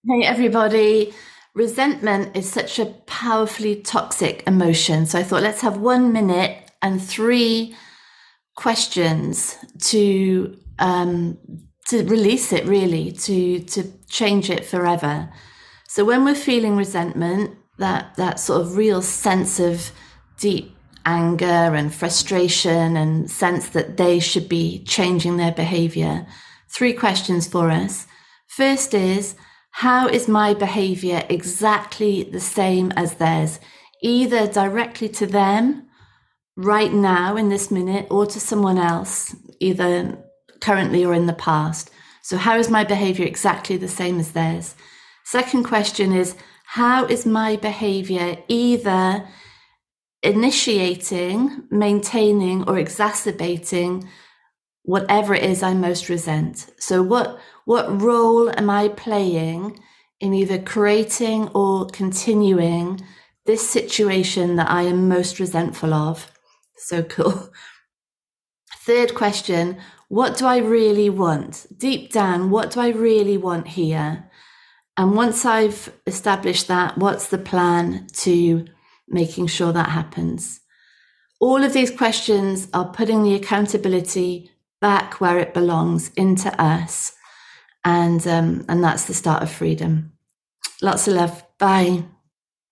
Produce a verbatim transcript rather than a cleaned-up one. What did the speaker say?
Hey, everybody. Resentment is such a powerfully toxic emotion. So I thought let's have one minute and three questions to um, to release it, really, to to change it forever. So when we're feeling resentment, that that sort of real sense of deep anger and frustration and sense that they should be changing their behavior, three questions for us. First is, how is my behavior exactly the same as theirs? Either directly to them right now in this minute or to someone else, either currently or in the past. So, how is my behavior exactly the same as theirs? Second question is, how is my behavior either initiating, maintaining, or exacerbating whatever it is I most resent? So, what what role am I playing in either creating or continuing this situation that I am most resentful of? So cool. Third question, what do I really want? Deep down, what do I really want here? And once I've established that, what's the plan to making sure that happens? All of these questions are putting the accountability back where it belongs, into us. And, um, and that's the start of freedom. Lots of love. Bye.